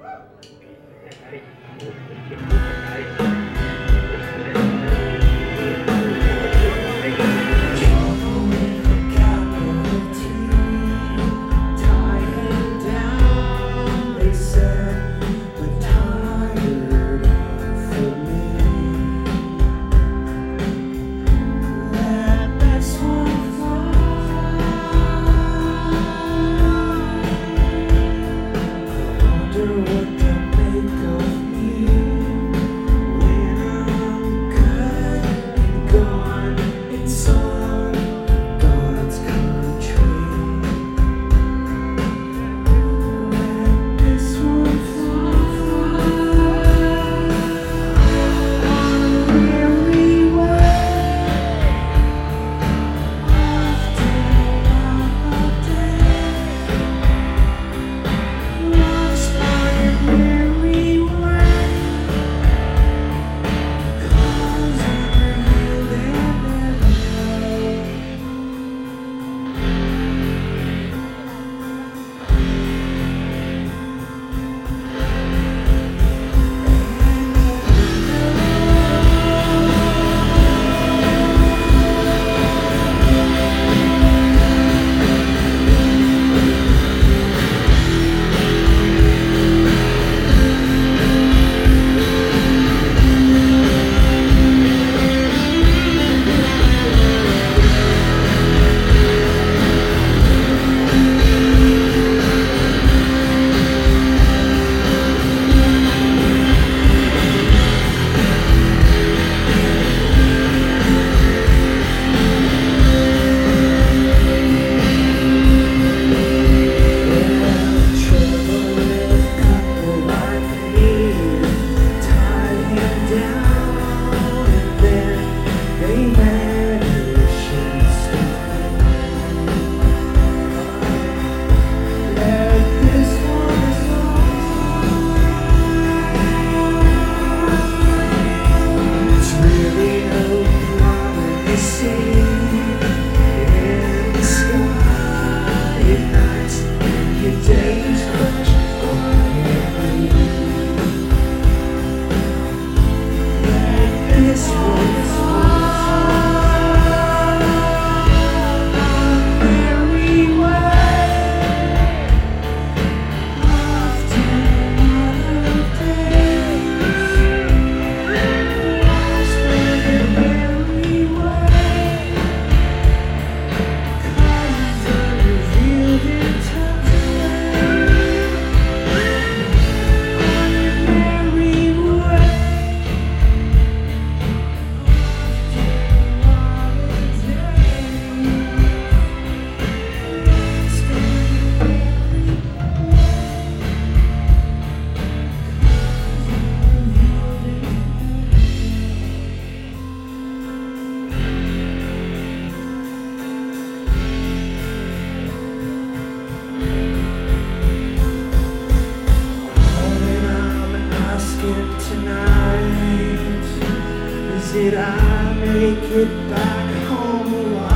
Did I make it back home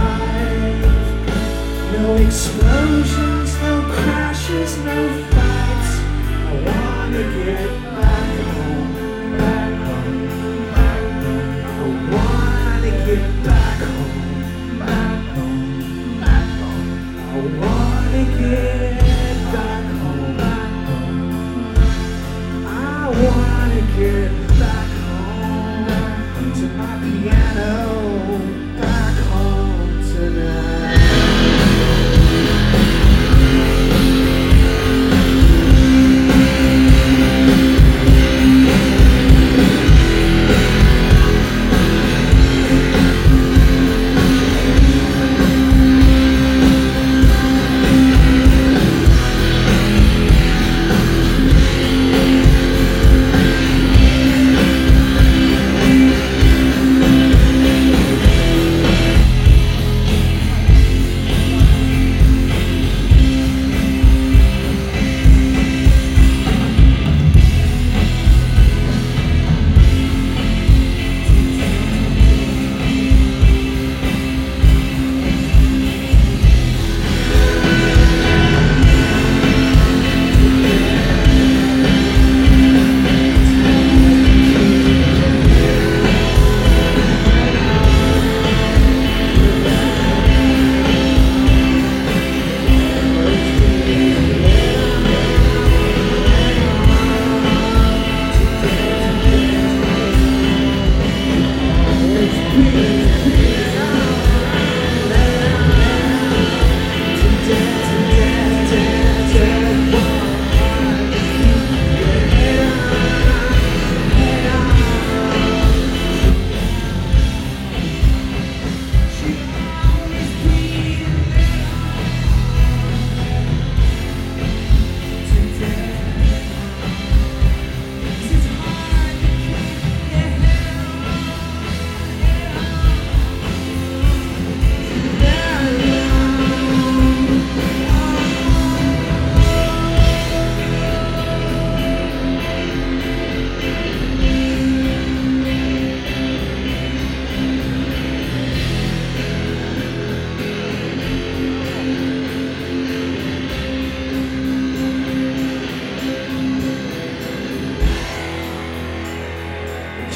alive? No explosions, no crashes, no fights. I wanna get back home, back home, back home. I wanna get back home, back home, back home. I wanna get back home, back home. I wanna get back home to my piano, back home tonight.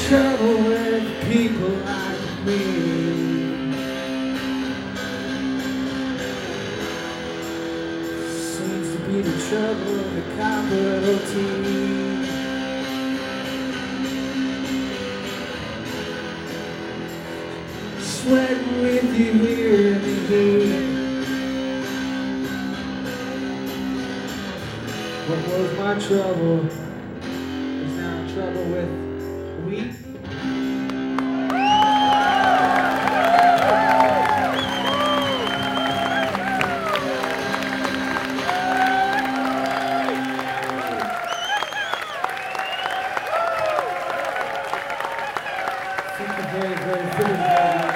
trouble with people like me. Seems to be the trouble of the capital T. Sweating with you here in the heat. What was my trouble is now trouble with wheat. Thank you very, very, very much.